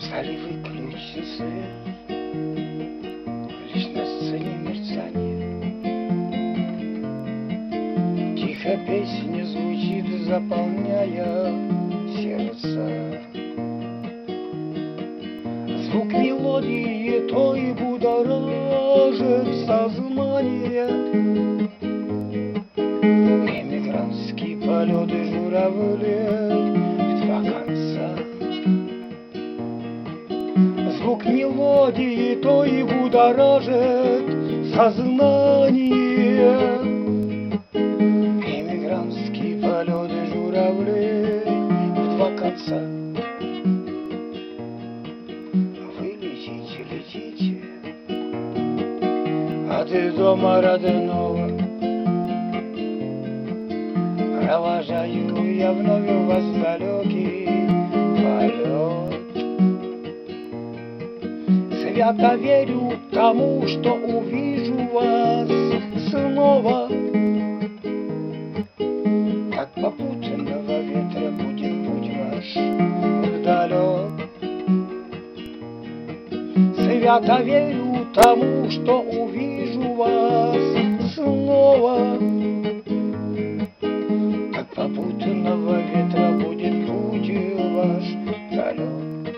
зале выключен свет, лишь на сцене мерцание. Тихо песня звучит, заполняя сердца. Звук мелодии той будоражит сознание. Эмигрантские полеты журавлей в два конца. Звук мелодии той будоражит сознание. Эмигрантские полеты журавлей в два конца. Летите, от дома родного провожаю я вновь вас в далекий полет. Свято верю тому, что увижу вас снова. Как попутного ветра будет путь ваш вдалек. Свято верю тому, что увижу вас снова. Как попутного ветра будет путь ваш далек.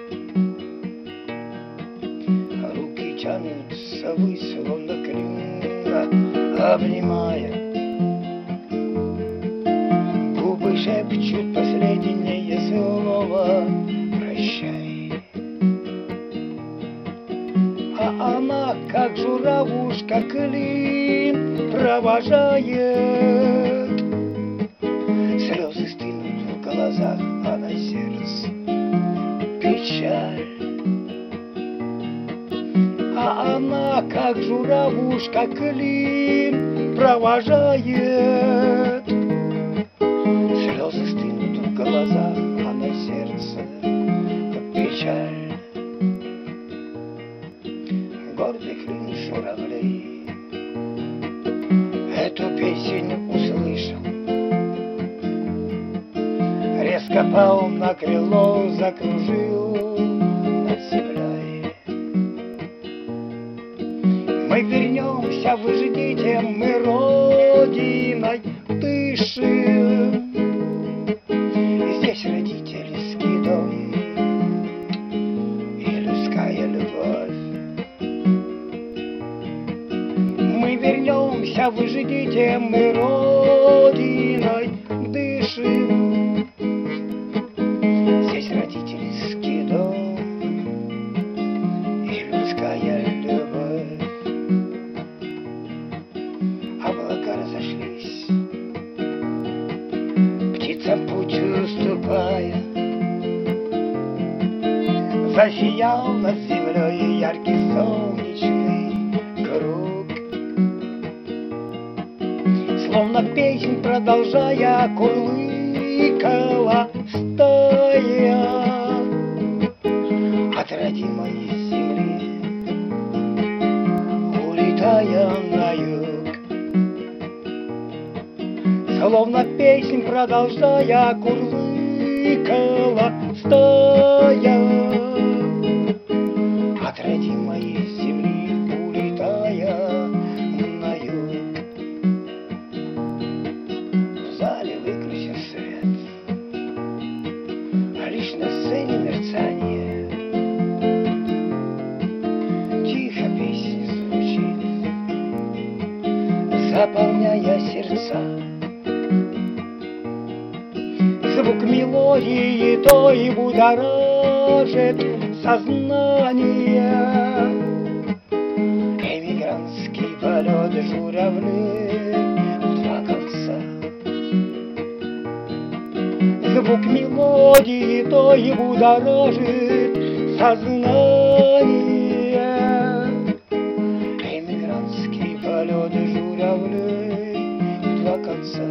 Руки тянутся ввысь, словно крылья обнимая. Губы шепчут последнее слово «Прощай». А она, как журавушка, клин провожает. Слезы стынут в глазах, а на сердце печаль. А она, как журавушка, клин провожает. Слезы стынут в глазах, а на сердце печаль. Гордый клин журавлей эту песню услышал, резко пал на крыло, закружил над землей. Мы вернемся, вы ждите, мы родиной дышим. Здесь родительский дом и людская любовь. Мы вернемся, вы ждите, мы родиной дышим. Здесь родительский дом и людская любовь. Облака разошлись, птицам путь уступая. Засиял над землей яркий солнечный круг. Словно песнь продолжая, курлыкала стая от родимой земли, улетая на юг. Словно песнь продолжая, курлыкала стая от родимой земли, улетая на юг. В зале выключен свет, лишь на сцене мерцание. Тихо песня звучит, заполняя сердца. Звук мелодии той будоражит сознание. Эмигрантский полет журавлей в два конца. Звук мелодии той будоражит сознание. Эмигрантский полет журавлей в два конца.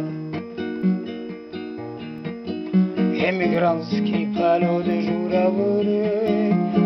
Эмигрантский полет журавлей